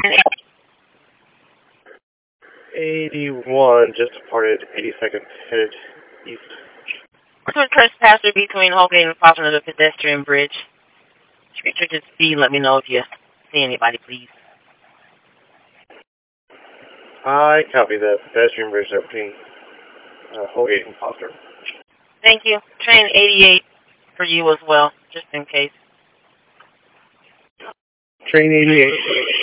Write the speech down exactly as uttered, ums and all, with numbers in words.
eighty-one, just departed, eighty-second, headed east. Pursuit trespasser between Holgate and crossing of the pedestrian bridge. Restricted speed, let me know if you see anybody, please. I copy that. Pedestrian bridge there between uh, Holgate and Foster. Thank you. Train eighty-eight for you as well, just in case. Train eighty-eight.